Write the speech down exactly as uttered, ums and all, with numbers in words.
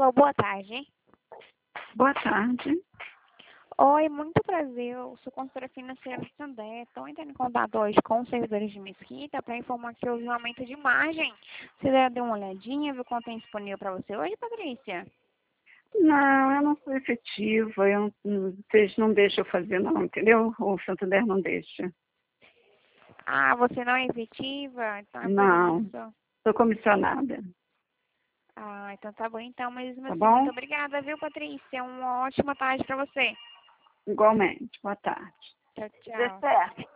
Alô, boa tarde. Boa tarde. Oi, muito prazer. Eu sou consultora financeira do Santander. Estou entrando em contato hoje com os servidores de Mesquita para informar que houve um aumento de margem. Você já deu uma olhadinha, viu quanto tem disponível para você hoje, Patrícia? Não, eu não sou efetiva, eu, não- vocês não deixam eu fazer não, entendeu? O Santander não deixa. Ah, você não é efetiva? Então é por Não, isso. sou comissionada, Ah, então tá bom então, mas tá assim, muito bom? obrigada, viu, Patrícia? Uma ótima tarde para você. Igualmente, boa tarde. Tchau, Dê tchau. certo.